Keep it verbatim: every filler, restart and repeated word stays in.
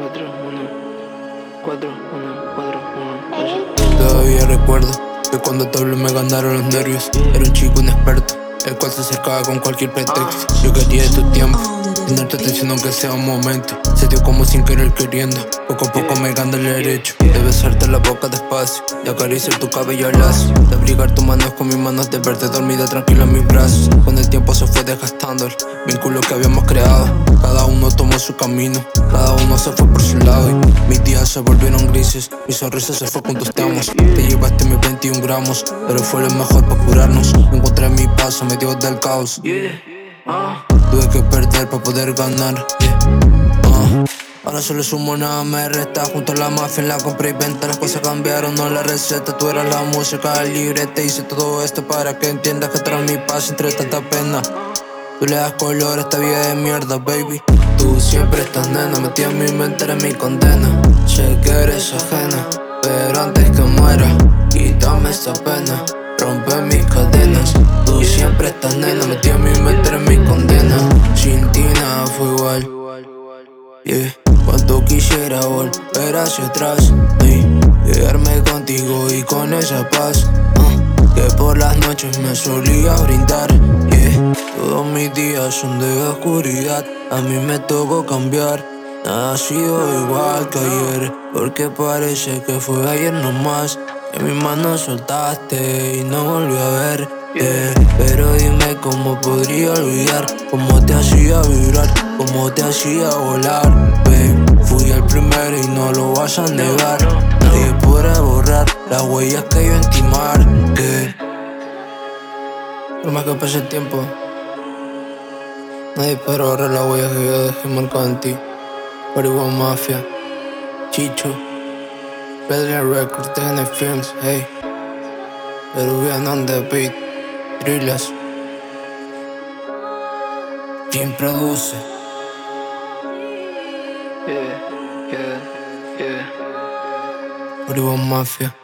cuatro, uno, cuatro, uno, cuatro, uno. Todavía recuerdo que cuando doble me ganaron los nervios. Era un chico inexperto, el cual se acercaba con cualquier pretexto. Yo quería de tu tiempo, tenerte atención aunque sea un momento. Se dio como sin querer queriendo, poco a poco me gano el derecho de besarte la boca despacio, de acariciar tu cabello al lazo, de abrigar tus manos con mis manos, de verte dormida tranquila en mis brazos. Con el tiempo se fue desgastando el vínculo que habíamos creado. Cada uno tomó su camino, cada uno se fue por su lado. Y mis días se volvieron grises, mi sonrisa se fue con tus temas. Te llevaste mis veintiún gramos, pero fue lo mejor para curarnos. Me encontré en mi paso, medio del caos. Tuve que perder para poder ganar, yeah. uh. Ahora solo sumo, nada me resta. Junto a la mafia en la compra y venta. Las cosas cambiaron, no la receta. Tú eras la música, el librete. Hice todo esto para que entiendas que tras mi paz entre tanta pena tú le das color a esta vida de mierda, baby. Tú siempre estás, nena, metida en mi mente, eres mi condena. Sé que eres ajena, pero antes que muera, quítame esta pena, rompe mis cadenas. Tú siempre estás, nena, metida en mi mente, eres mi condena. Sin ti nada fue igual, yeah. Cuando quisiera volver hacia atrás, hey, quedarme contigo y con esa paz, uh, que por las noches me solía brindar, yeah. Todos mis días son de oscuridad, a mí me tocó cambiar. Nada ha sido igual que ayer, porque parece que fue ayer nomás que mis manos soltaste y no volví a ver, yeah. Pero dime cómo podría olvidar, cómo te hacía vibrar, cómo te hacía volar, babe. Fui el primero y no lo vas a negar. Nadie podrá borrar las huellas que yo en ti marqué. Por más que pase el tiempo, nadie podrá borrar las huellas que yo dejé marcadas en ti. Parihuah Mafia, Chicho, Pedro Records, T N Films, hey. Peruvian on the beat, Trillas. ¿Quién produce? Yeah, yeah, yeah. Parihuah Mafia.